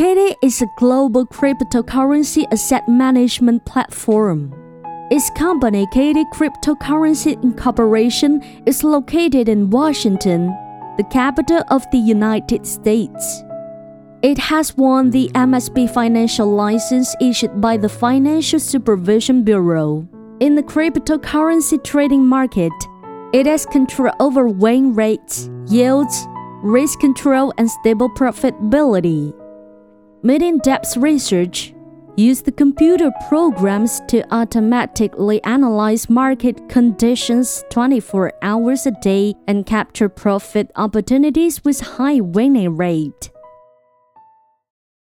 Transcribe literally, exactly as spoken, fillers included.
Katy is a global cryptocurrency asset management platform. Its company, Katy Cryptocurrency Incorporation, is located in Washington, the capital of the United States. It has won the M S B financial license issued by the Financial Supervision Bureau. In the cryptocurrency trading market, it has control over weighing rates, yields, risk control, and stable profitability. Mid-in-depth research use the computer programs to automatically analyze market conditions twenty-four hours a day and capture profit opportunities with high winning rate.